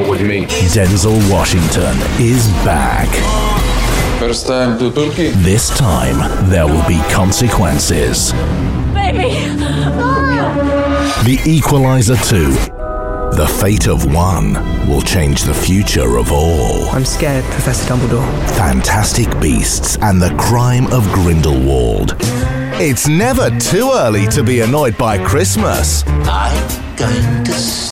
with me. Denzel Washington is back. First time to Turkey. This time, there will be consequences. Baby! The Equalizer 2. The fate of one will change the future of all. I'm scared, Professor Dumbledore. Fantastic Beasts and the Crime of Grindelwald. It's never too early to be annoyed by Christmas. I'm going to